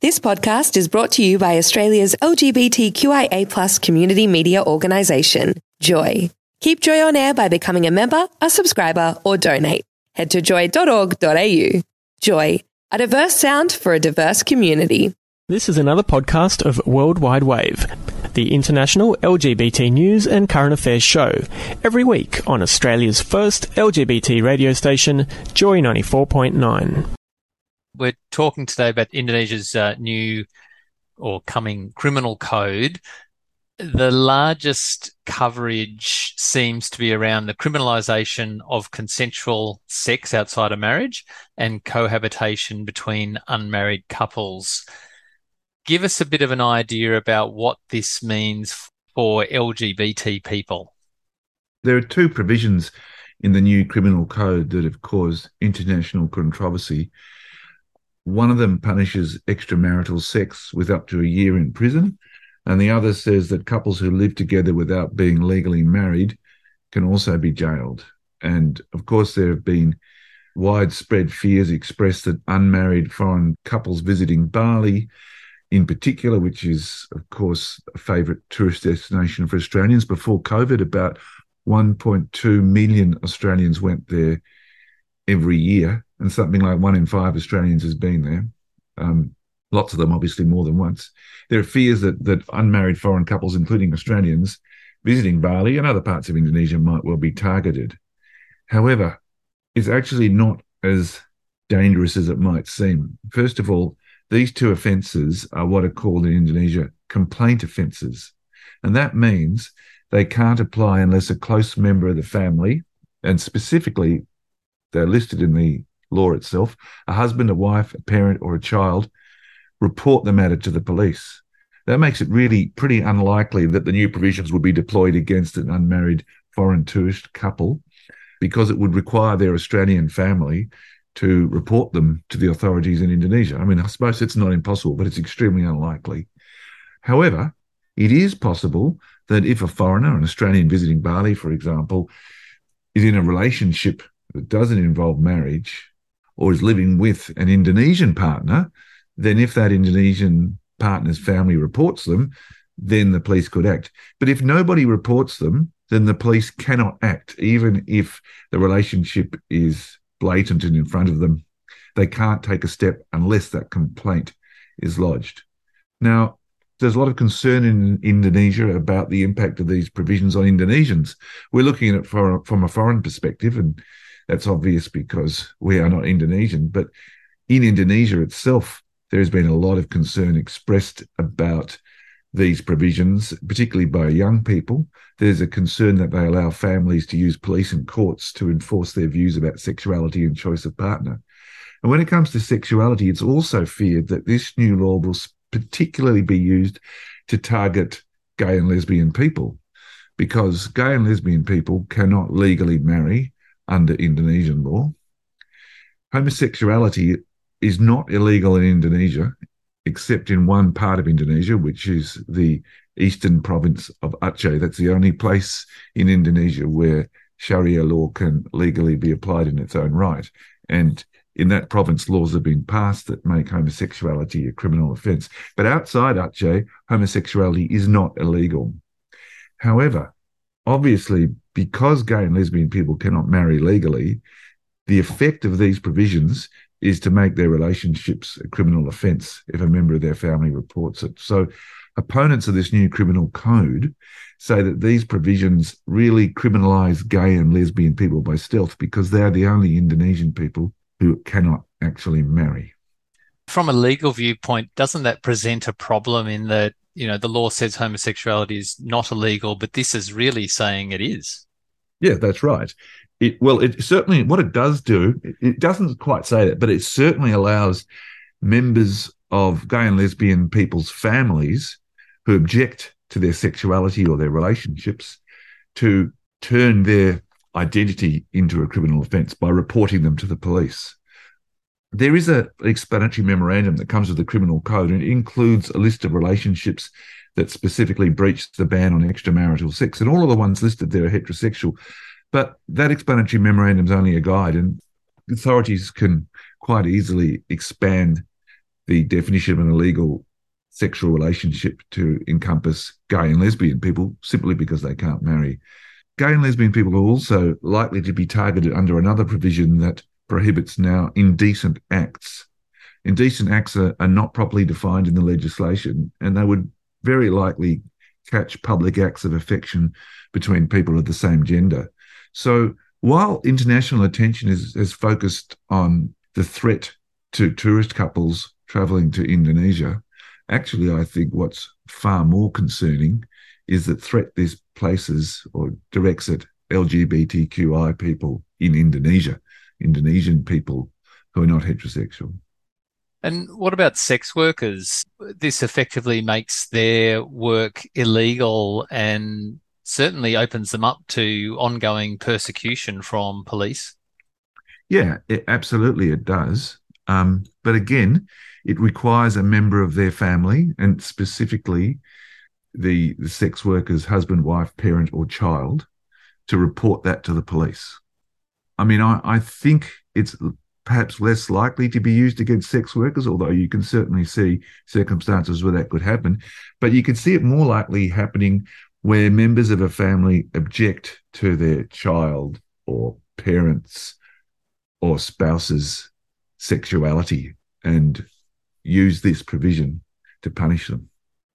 This podcast is brought to you by Australia's LGBTQIA+ community media organisation, Joy. Keep Joy on air by becoming a member, a subscriber, or donate. Head to joy.org.au. Joy, a diverse sound for a diverse community. This is another podcast of Worldwide Wave, the international LGBT news and current affairs show, every week on Australia's first LGBT radio station, Joy 94.9. We're talking today about Indonesia's new or coming criminal code. The largest coverage seems to be around the criminalisation of consensual sex outside of marriage and cohabitation between unmarried couples. Give us a bit of an idea about what this means for LGBT people. There are two provisions in the new criminal code that have caused international controversy. One of them punishes extramarital sex with up to a year in prison, and the other says that couples who live together without being legally married can also be jailed. And of course, there have been widespread fears expressed that unmarried foreign couples visiting Bali, in particular, which is, of course, a favourite tourist destination for Australians. Before COVID, about 1.2 million Australians went there every year, and something like 1 in 5 Australians has been there. Lots of them, obviously, more than once. There are fears that unmarried foreign couples, including Australians, visiting Bali and other parts of Indonesia might well be targeted. However, it's actually not as dangerous as it might seem. First of all, these two offences are what are called in Indonesia complaint offences. And that means they can't apply unless a close member of the family, and specifically they're listed in the law itself, a husband, a wife, a parent, or a child, report the matter to the police. That makes it really pretty unlikely that the new provisions would be deployed against an unmarried foreign tourist couple, because it would require their Australian family to report them to the authorities in Indonesia. I mean, I suppose it's not impossible, but it's extremely unlikely. However, it is possible that if a foreigner, an Australian visiting Bali, for example, is in a relationship that doesn't involve marriage or is living with an Indonesian partner, then if that Indonesian partner's family reports them, then the police could act. But if nobody reports them, then the police cannot act, even if the relationship is blatant and in front of them. They can't take a step unless that complaint is lodged. Now, there's a lot of concern in Indonesia about the impact of these provisions on Indonesians. We're looking at it from a foreign perspective, and that's obvious because we are not Indonesian. But in Indonesia itself, there has been a lot of concern expressed about these provisions, particularly by young people. There's a concern that they allow families to use police and courts to enforce their views about sexuality and choice of partner. And when it comes to sexuality, it's also feared that this new law will particularly be used to target gay and lesbian people, because gay and lesbian people cannot legally marry under Indonesian law. Homosexuality is not illegal in Indonesia, except in one part of Indonesia, which is the eastern province of Aceh. That's the only place in Indonesia where Sharia law can legally be applied in its own right. And in that province, laws have been passed that make homosexuality a criminal offence. But outside Aceh, homosexuality is not illegal. However, obviously, because gay and lesbian people cannot marry legally, the effect of these provisions is to make their relationships a criminal offence if a member of their family reports it. So opponents of this new criminal code say that these provisions really criminalise gay and lesbian people by stealth, because they are the only Indonesian people who cannot actually marry. From a legal viewpoint, doesn't that present a problem in that, you know, the law says homosexuality is not illegal, but this is really saying it is? Yeah, that's right. It certainly, what it does do, it doesn't quite say that, but it certainly allows members of gay and lesbian people's families who object to their sexuality or their relationships to turn their identity into a criminal offence by reporting them to the police. There is an explanatory memorandum that comes with the criminal code, and it includes a list of relationships that specifically breach the ban on extramarital sex, and all of the ones listed there are heterosexual. But that explanatory memorandum is only a guide, and authorities can quite easily expand the definition of an illegal sexual relationship to encompass gay and lesbian people simply because they can't marry. Gay and lesbian people are also likely to be targeted under another provision that prohibits now indecent acts. Indecent acts are not properly defined in the legislation, and they would very likely catch public acts of affection between people of the same gender. So while international attention is focused on the threat to tourist couples travelling to Indonesia, actually I think what's far more concerning is that threat this places or directs at LGBTQI people in Indonesia, Indonesian people who are not heterosexual. And what about sex workers? This effectively makes their work illegal and certainly opens them up to ongoing persecution from police. Yeah, absolutely it does. But again, it requires a member of their family, and specifically the sex worker's husband, wife, parent, or child, to report that to the police. I mean, I think it's perhaps less likely to be used against sex workers, although you can certainly see circumstances where that could happen. But you could see it more likely happening where members of a family object to their child or parents or spouse's sexuality and use this provision to punish them.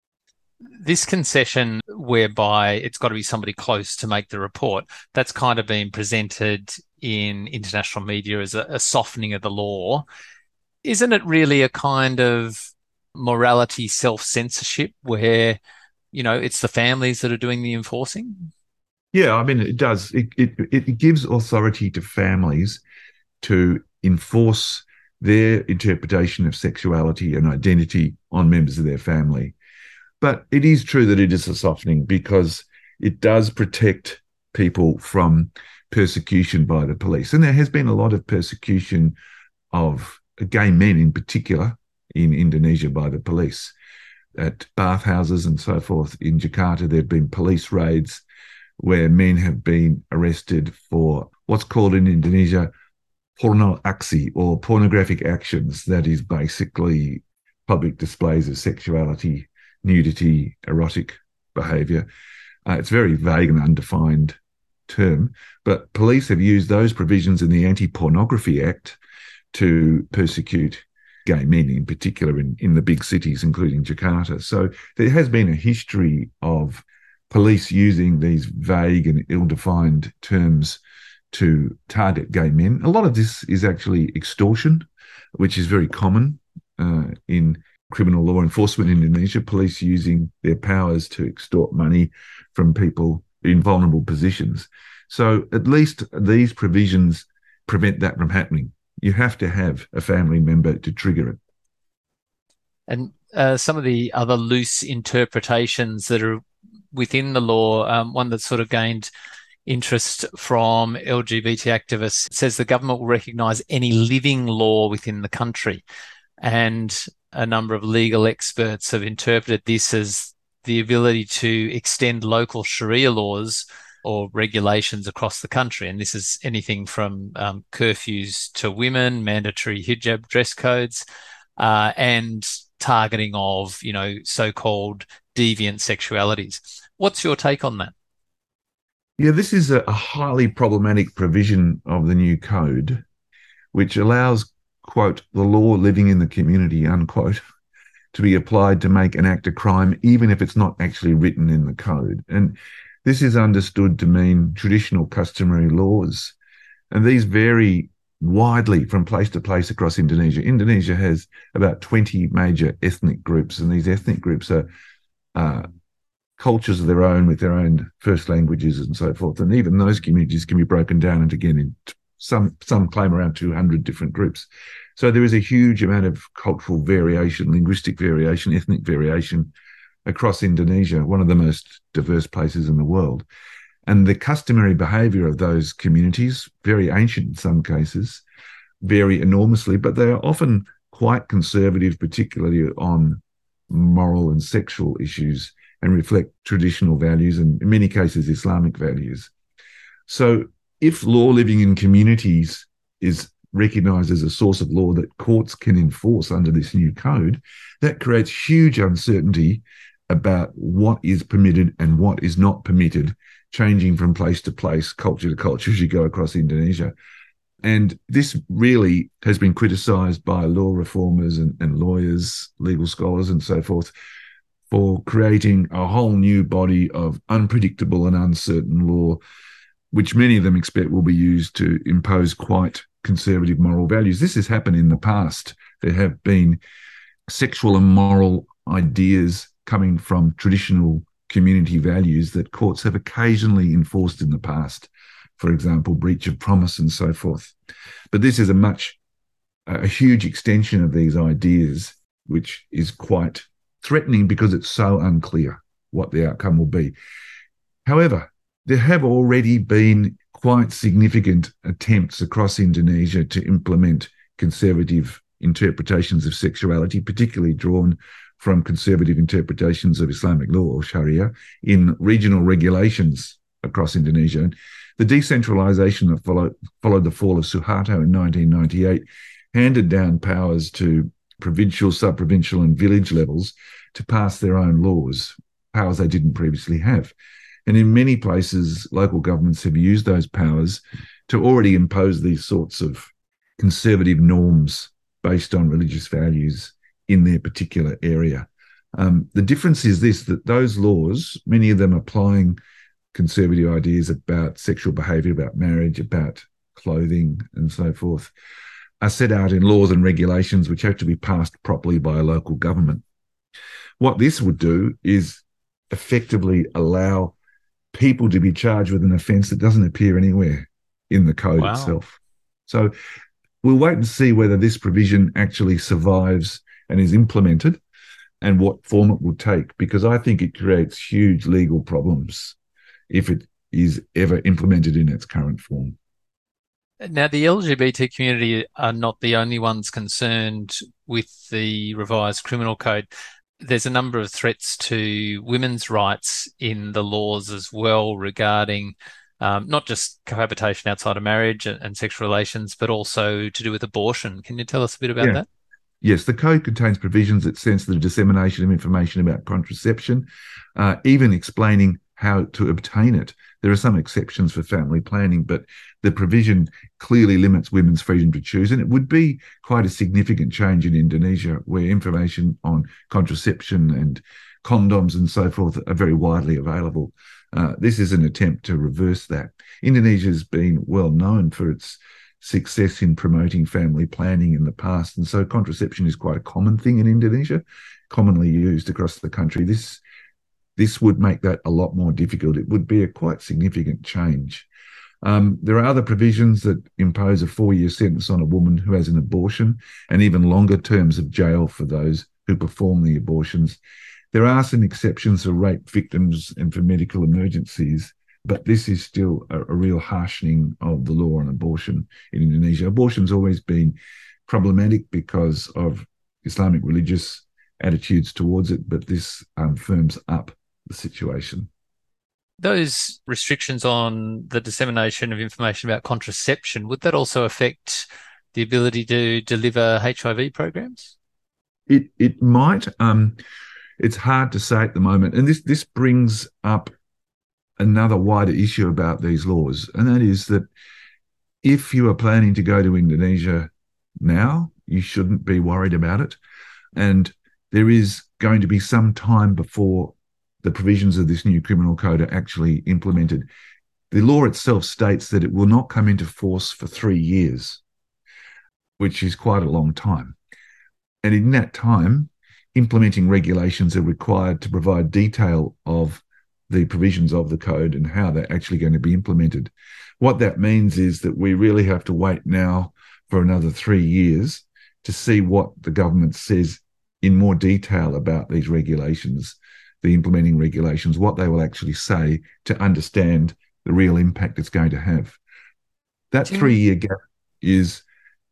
This concession whereby it's got to be somebody close to make the report, that's kind of been presented in international media as a softening of the law. Isn't it really a kind of morality self-censorship where, it's the families that are doing the enforcing? Yeah, I mean, it does. It gives authority to families to enforce their interpretation of sexuality and identity on members of their family. But it is true that it is a softening because it does protect people from persecution by the police. And there has been a lot of persecution of gay men in particular in Indonesia by the police. At bathhouses and so forth in Jakarta, there have been police raids where men have been arrested for what's called in Indonesia porno aksi, or pornographic actions. That is basically public displays of sexuality, nudity, erotic behaviour. It's a very vague and undefined term, but police have used those provisions in the Anti-Pornography Act to persecute gay men in particular in the big cities, including Jakarta. So there has been a history of police using these vague and ill-defined terms to target gay men. A lot of this is actually extortion, which is very common in criminal law enforcement in Indonesia, police using their powers to extort money from people in vulnerable positions. So at least these provisions prevent that from happening. You have to have a family member to trigger it. And some of the other loose interpretations that are within the law, one that sort of gained interest from LGBT activists, says the government will recognise any living law within the country. And a number of legal experts have interpreted this as the ability to extend local Sharia laws or regulations across the country. And this is anything from curfews to women, mandatory hijab dress codes, and targeting of, so-called deviant sexualities. What's your take on that? Yeah, this is a highly problematic provision of the new code, which allows, quote, the law living in the community, unquote, to be applied to make an act a crime, even if it's not actually written in the code. And this is understood to mean traditional customary laws. And these vary widely from place to place across Indonesia. Indonesia has about 20 major ethnic groups, and these ethnic groups are cultures of their own with their own first languages and so forth. And even those communities can be broken down into, again, some claim around 200 different groups. So there is a huge amount of cultural variation, linguistic variation, ethnic variation across Indonesia, one of the most diverse places in the world. And the customary behaviour of those communities, very ancient in some cases, vary enormously, but they are often quite conservative, particularly on moral and sexual issues, and reflect traditional values and, in many cases, Islamic values. So if law living in communities is recognised as a source of law that courts can enforce under this new code, that creates huge uncertainty about what is permitted and what is not permitted, changing from place to place, culture to culture as you go across Indonesia. And this really has been criticised by law reformers and lawyers, legal scholars and so forth, for creating a whole new body of unpredictable and uncertain law, which many of them expect will be used to impose quite conservative moral values. This has happened in the past. There have been sexual and moral ideas coming from traditional community values that courts have occasionally enforced in the past. For example, breach of promise and so forth. But this is a huge extension of these ideas, which is quite threatening because it's so unclear what the outcome will be. However, there have already been quite significant attempts across Indonesia to implement conservative interpretations of sexuality, particularly drawn from conservative interpretations of Islamic law or Sharia in regional regulations across Indonesia. The decentralisation that followed the fall of Suharto in 1998 handed down powers to provincial, sub-provincial and village levels to pass their own laws, powers they didn't previously have. And in many places, local governments have used those powers to already impose these sorts of conservative norms based on religious values in their particular area. The difference is this, that those laws, many of them applying conservative ideas about sexual behaviour, about marriage, about clothing and so forth, are set out in laws and regulations which have to be passed properly by a local government. What this would do is effectively allow people to be charged with an offence that doesn't appear anywhere in the code itself. So we'll wait and see whether this provision actually survives and is implemented and what form it will take, because I think it creates huge legal problems if it is ever implemented in its current form. Now, the LGBT community are not the only ones concerned with the revised criminal code. There's a number of threats to women's rights in the laws as well regarding not just cohabitation outside of marriage and sexual relations, but also to do with abortion. Can you tell us a bit about that? Yes, the code contains provisions that censor the dissemination of information about contraception, even explaining how to obtain it. There are some exceptions for family planning, but the provision clearly limits women's freedom to choose. And it would be quite a significant change in Indonesia, where information on contraception and condoms and so forth are very widely available. This is an attempt to reverse that. Indonesia has been well known for its success in promoting family planning in the past. And so contraception is quite a common thing in Indonesia, commonly used across the country. This would make that a lot more difficult. It would be a quite significant change. There are other provisions that impose a 4-year sentence on a woman who has an abortion and even longer terms of jail for those who perform the abortions. There are some exceptions for rape victims and for medical emergencies, but this is still a real harshening of the law on abortion in Indonesia. Abortion's always been problematic because of Islamic religious attitudes towards it, but this firms up the situation. Those restrictions on the dissemination of information about contraception, would that also affect the ability to deliver HIV programs? It might. It's hard to say at the moment. And this brings up another wider issue about these laws, and that is that if you are planning to go to Indonesia now, you shouldn't be worried about it. And there is going to be some time before the provisions of this new criminal code are actually implemented. The law itself states that it will not come into force for 3 years, which is quite a long time. And in that time, implementing regulations are required to provide detail of the provisions of the code and how they're actually going to be implemented. What that means is that we really have to wait now for another 3 years to see what the government says in more detail about these regulations, the implementing regulations, what they will actually say to understand the real impact it's going to have. That 3-year gap is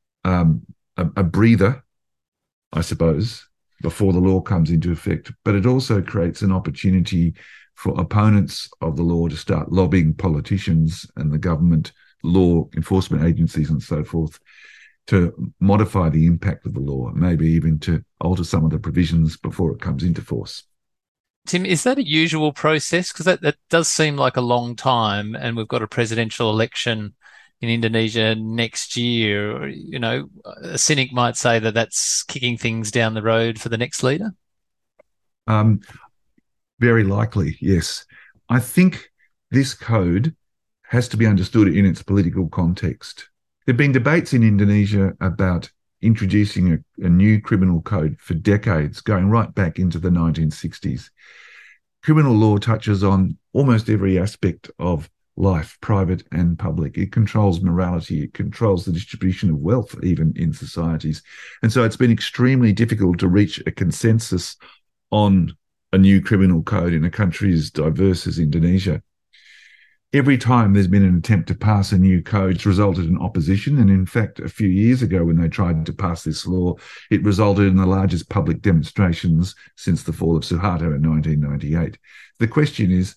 a breather, I suppose, before the law comes into effect, but it also creates an opportunity for opponents of the law to start lobbying politicians and the government, law enforcement agencies and so forth, to modify the impact of the law, maybe even to alter some of the provisions before it comes into force. Tim, is that a usual process? Because that does seem like a long time, and we've got a presidential election in Indonesia next year. You know, a cynic might say that that's kicking things down the road for the next leader. Very likely, yes. I think this code has to be understood in its political context. There have been debates in Indonesia about introducing a new criminal code for decades, going right back into the 1960s. Criminal law touches on almost every aspect of life, private and public. It controls morality. It controls the distribution of wealth, even in societies. And so it's been extremely difficult to reach a consensus on a new criminal code in a country as diverse as Indonesia. Every time there's been an attempt to pass a new code, it's resulted in opposition. And in fact, a few years ago when they tried to pass this law, it resulted in the largest public demonstrations since the fall of Suharto in 1998. The question is,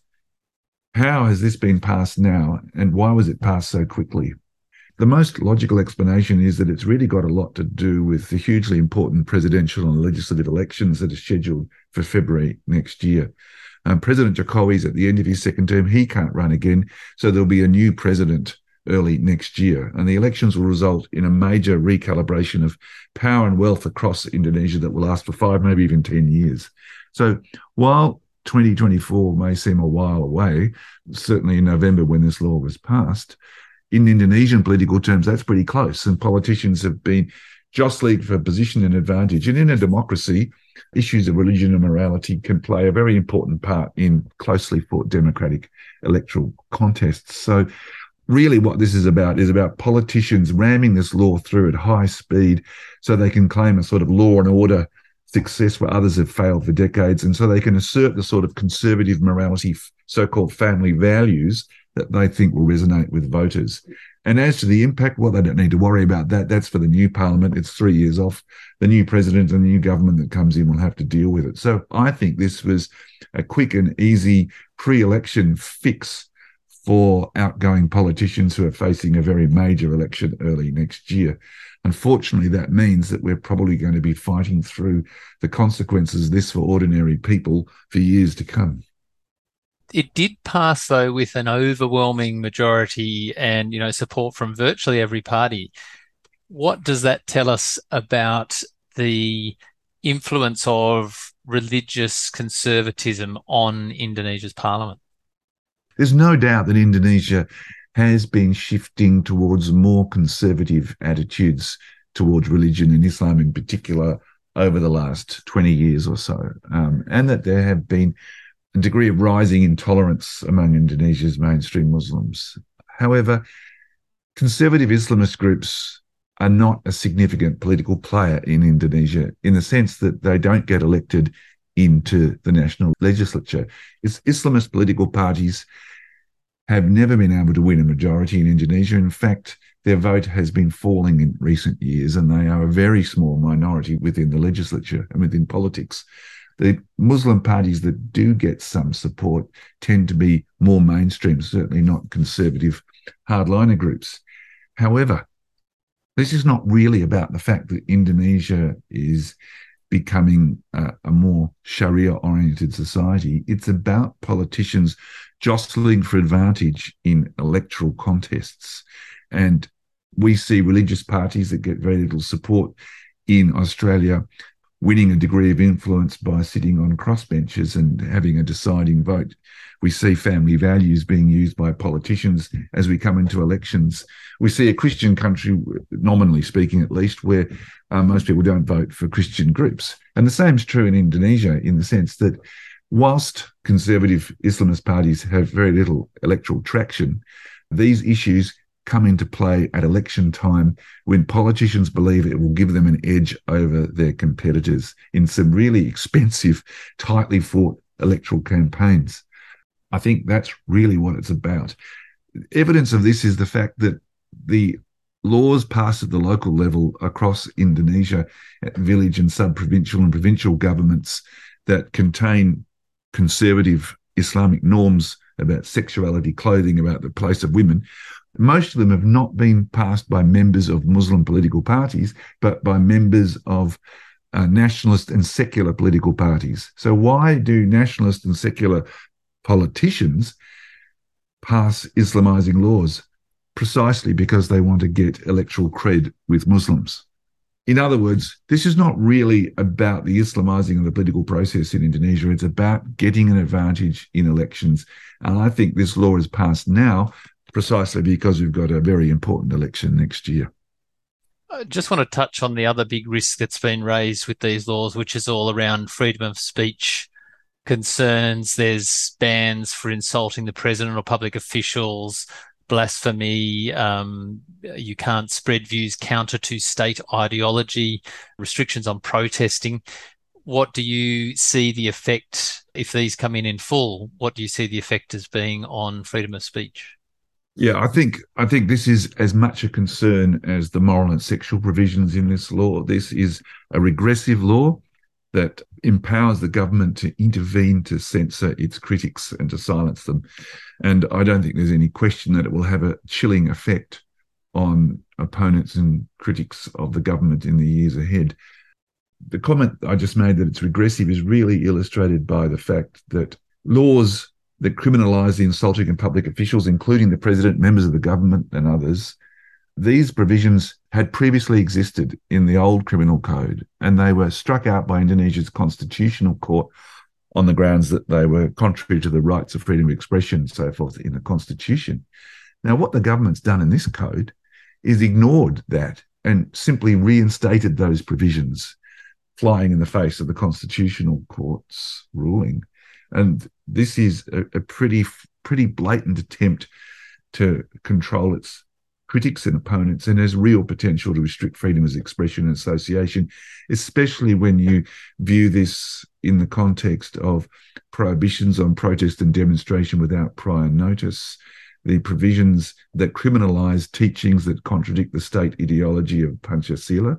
how has this been passed now, and why was it passed so quickly? The most logical explanation is that it's really got a lot to do with the hugely important presidential and legislative elections that are scheduled for February next year. President Jokowi's at the end of his second term. He can't run again, so there'll be a new president early next year. And the elections will result in a major recalibration of power and wealth across Indonesia that will last for 5, maybe even 10 years. So while 2024 may seem a while away, certainly in November when this law was passed, in Indonesian political terms, that's pretty close. And politicians have been jostling for position and advantage. And in a democracy, issues of religion and morality can play a very important part in closely fought democratic electoral contests. So really what this is about politicians ramming this law through at high speed so they can claim a sort of law and order success where others have failed for decades, and so they can assert the sort of conservative morality, so-called family values that they think will resonate with voters. And as to the impact, well, they don't need to worry about that. That's for the new parliament. It's 3 years off. The new president and the new government that comes in will have to deal with it. So I think this was a quick and easy pre-election fix for outgoing politicians who are facing a very major election early next year. Unfortunately, that means that we're probably going to be fighting through the consequences of this for ordinary people for years to come. It did pass, though, with an overwhelming majority and, support from virtually every party. What does that tell us about the influence of religious conservatism on Indonesia's parliament? There's no doubt that Indonesia has been shifting towards more conservative attitudes towards religion and Islam in particular over the last 20 years or so, and that there have been a degree of rising intolerance among Indonesia's mainstream Muslims. However, conservative Islamist groups are not a significant political player in Indonesia in the sense that they don't get elected into the national legislature. Islamist political parties have never been able to win a majority in Indonesia. In fact, their vote has been falling in recent years, and they are a very small minority within the legislature and within politics. The Muslim parties that do get some support tend to be more mainstream, certainly not conservative hardliner groups. However, this is not really about the fact that Indonesia is becoming a more Sharia-oriented society. It's about politicians jostling for advantage in electoral contests. And we see religious parties that get very little support in Australia winning a degree of influence by sitting on crossbenches and having a deciding vote. We see family values being used by politicians as we come into elections. We see a Christian country, nominally speaking at least, where most people don't vote for Christian groups. And the same is true in Indonesia in the sense that whilst conservative Islamist parties have very little electoral traction, these issues come into play at election time when politicians believe it will give them an edge over their competitors in some really expensive, tightly fought electoral campaigns. I think that's really what it's about. Evidence of this is the fact that the laws passed at the local level across Indonesia at village and sub-provincial and provincial governments that contain conservative Islamic norms about sexuality, clothing, about the place of women, Most of them have not been passed by members of Muslim political parties, but by members of nationalist and secular political parties. So why do nationalist and secular politicians pass Islamizing laws? Precisely because they want to get electoral cred with Muslims. In other words, this is not really about the Islamizing of the political process in Indonesia. It's about getting an advantage in elections. And I think this law is passed now precisely because we've got a very important election next year. I just want to touch on the other big risk that's been raised with these laws, which is all around freedom of speech concerns. There's bans for insulting the president or public officials, blasphemy. You can't spread views counter to state ideology, restrictions on protesting. What do you see the effect, if these come in full, what do you see the effect as being on freedom of speech? Yeah, I think this is as much a concern as the moral and sexual provisions in this law. This is a regressive law that empowers the government to intervene to censor its critics and to silence them. And I don't think there's any question that it will have a chilling effect on opponents and critics of the government in the years ahead. The comment I just made that it's regressive is really illustrated by the fact that laws that criminalise the insulting of public officials, including the president, members of the government and others, these provisions had previously existed in the old criminal code, and they were struck out by Indonesia's constitutional court on the grounds that they were contrary to the rights of freedom of expression and so forth in the constitution. Now, what the government's done in this code is ignored that and simply reinstated those provisions, flying in the face of the constitutional court's ruling. And this is a pretty blatant attempt to control its critics and opponents, and has real potential to restrict freedom of expression and association, especially when you view this in the context of prohibitions on protest and demonstration without prior notice, the provisions that criminalise teachings that contradict the state ideology of Pancasila,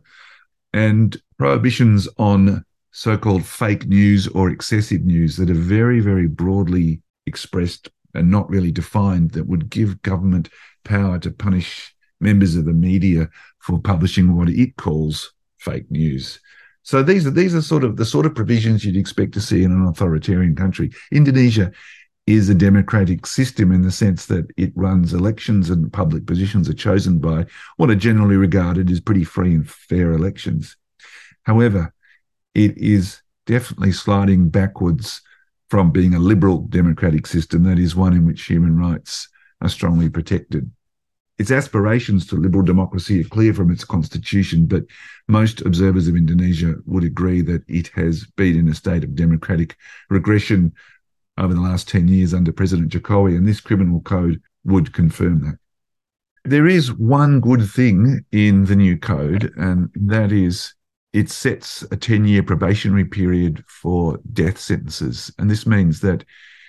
and prohibitions on so-called fake news or excessive news that are very, very broadly expressed and not really defined, that would give government power to punish members of the media for publishing what it calls fake news. So these are sort of the sort of provisions you'd expect to see in an authoritarian country. Indonesia is a democratic system in the sense that it runs elections and public positions are chosen by what are generally regarded as pretty free and fair elections. However, it is definitely sliding backwards from being a liberal democratic system, that is one in which human rights are strongly protected. Its aspirations to liberal democracy are clear from its constitution, but most observers of Indonesia would agree that it has been in a state of democratic regression over the last 10 years under President Jokowi, and this criminal code would confirm that. There is one good thing in the new code, and that is it sets a 10-year probationary period for death sentences. And this means that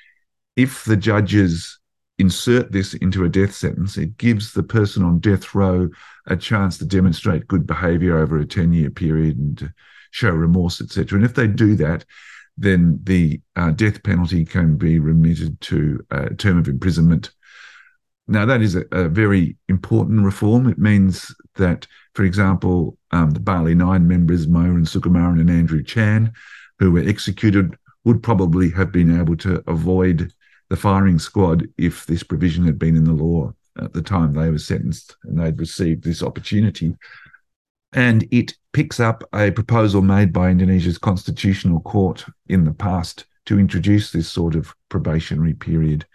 if the judges insert this into a death sentence, it gives the person on death row a chance to demonstrate good behaviour over a 10-year period and to show remorse, etc. And if they do that, then the death penalty can be remitted to a term of imprisonment. Now, that is a very important reform. It means that, for example, the Bali 9 members, Myuran Sukumaran and Andrew Chan, who were executed, would probably have been able to avoid the firing squad if this provision had been in the law at the time they were sentenced and they'd received this opportunity. And it picks up a proposal made by Indonesia's constitutional court in the past to introduce this sort of probationary period.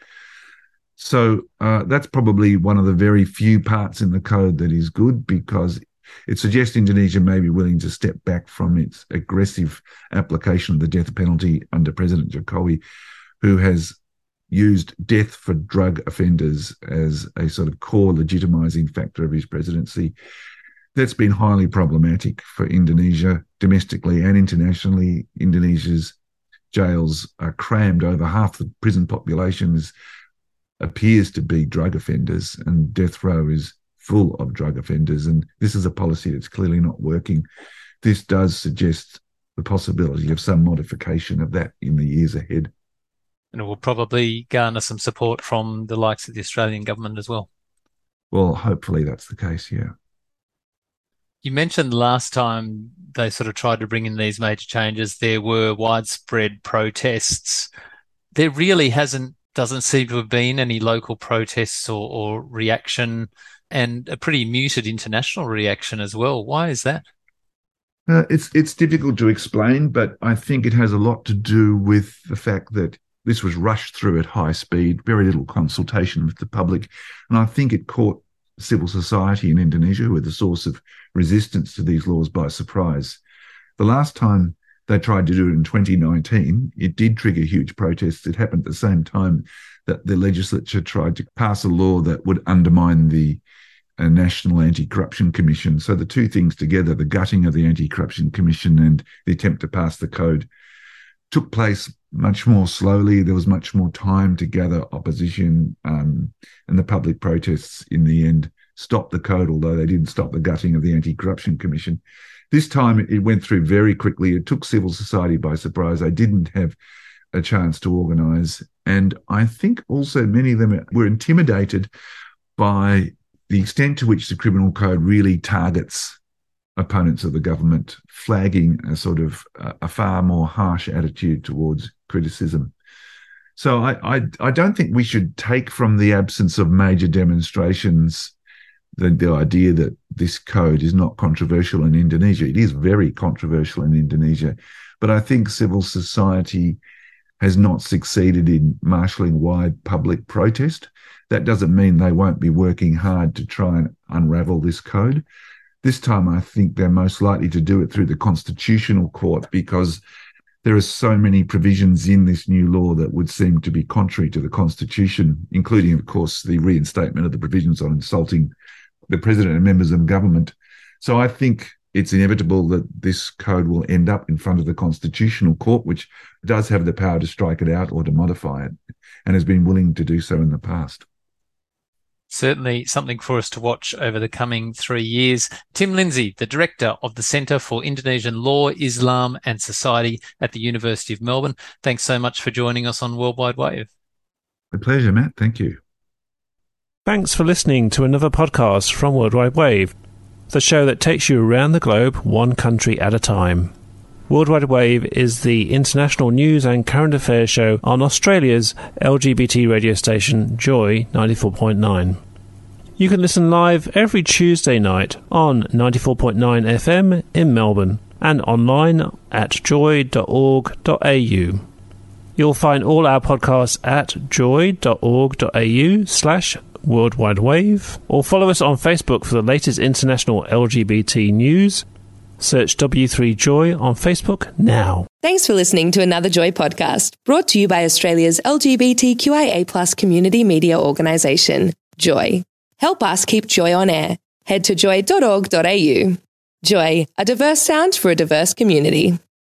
So that's probably one of the very few parts in the code that is good, because it suggests Indonesia may be willing to step back from its aggressive application of the death penalty under President Jokowi, who has used death for drug offenders as a sort of core legitimising factor of his presidency. That's been highly problematic for Indonesia domestically and internationally. Indonesia's jails are crammed. Over half the prison population appears to be drug offenders, and death row is full of drug offenders. And this is a policy that's clearly not working. This does suggest the possibility of some modification of that in the years ahead. And it will probably garner some support from the likes of the Australian government as well. Well, hopefully that's the case, yeah. You mentioned last time they sort of tried to bring in these major changes, there were widespread protests. There really doesn't seem to have been any local protests or reaction, and a pretty muted international reaction as well. Why is that? It's difficult to explain, but I think it has a lot to do with the fact that this was rushed through at high speed, very little consultation with the public. And I think it caught civil society in Indonesia, who were the source of resistance to these laws, by surprise. The last time they tried to do it in 2019, it did trigger huge protests. It happened at the same time that the legislature tried to pass a law that would undermine the National Anti-Corruption Commission. So the two things together, the gutting of the Anti-Corruption Commission and the attempt to pass the code, took place much more slowly. There was much more time to gather opposition, and the public protests in the end stopped the code, although they didn't stop the gutting of the Anti-Corruption Commission. This time it went through very quickly. It took civil society by surprise. They didn't have a chance to organise. And I think also many of them were intimidated by the extent to which the criminal code really targets opponents of the government, flagging a sort of a far more harsh attitude towards criticism. So I don't think we should take from the absence of major demonstrations the idea that this code is not controversial in Indonesia. It is very controversial in Indonesia, but I think civil society has not succeeded in marshalling wide public protest. That doesn't mean they won't be working hard to try and unravel this code. This time, I think they're most likely to do it through the Constitutional Court, because there are so many provisions in this new law that would seem to be contrary to the Constitution, including, of course, the reinstatement of the provisions on insulting the President and members of government. So I think it's inevitable that this code will end up in front of the Constitutional Court, which does have the power to strike it out or to modify it, and has been willing to do so in the past. Certainly something for us to watch over the coming 3 years. Tim Lindsay, the Director of the Centre for Indonesian Law, Islam and Society at the University of Melbourne. Thanks so much for joining us on Worldwide Wave. A pleasure, Matt. Thank you. Thanks for listening to another podcast from Worldwide Wave, the show that takes you around the globe, one country at a time. Worldwide Wave is the international news and current affairs show on Australia's LGBT radio station Joy 94.9. You can listen live every Tuesday night on 94.9 FM in Melbourne and online at joy.org.au. You'll find all our podcasts at joy.org.au/Worldwide Wave, or follow us on Facebook for the latest international LGBT news. Search W3Joy on Facebook now. Thanks for listening to another Joy podcast, brought to you by Australia's LGBTQIA+ community media organisation, Joy. Help us keep Joy on air. Head to joy.org.au. Joy, a diverse sound for a diverse community.